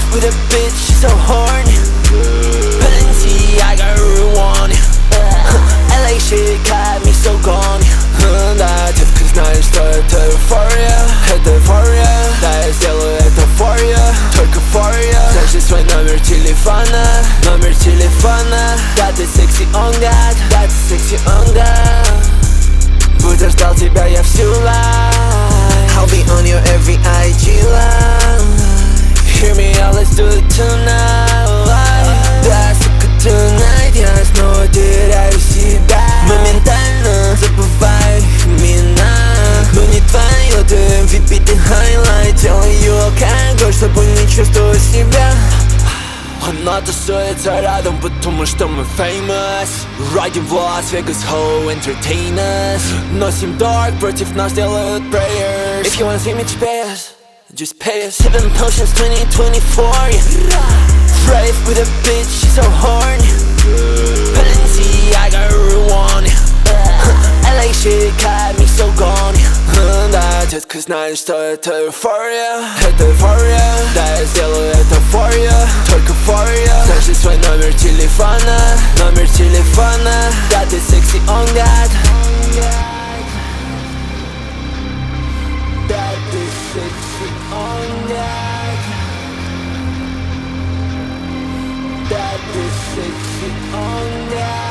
with a bitch, she's so horny. Balenciaga ruin. LA shit got me so gone. 나 딥크 날 start euphoria. euphoria. 나의 style euphoria. Только euphoria. 사실 свой номер телефона. номер телефона. Да ты секси on God. Да ты секси on God. Будто ждал тебя я всю life. I'll be on your every IG live. Hear me out, let's do it tonight. Да, сука, tonight. Я снова теряю себя. Моментально забываю имена. Но не твое, ты MVP, ты highlight. Делаю алкоголь, чтобы не чувствовать себя. Она тусуется рядом, потому что мы famous. Riding в Las-Vegas, ho, entertainers. Носим dark, против нас делают prayers. If you wanna see me, just pay us. Sipping potions 2024, yeah. Rave with a bitch, she's so horny. Balenciaga ruin. LA shit got me so gone. 나 딥크 날 start euphoria. euphoria. 나 сделаю euphoria. Только euphoria. 사실 свой номер телефона. номер телефона. Да ты секси on God. Да ты секси on God. Да ты секси on God.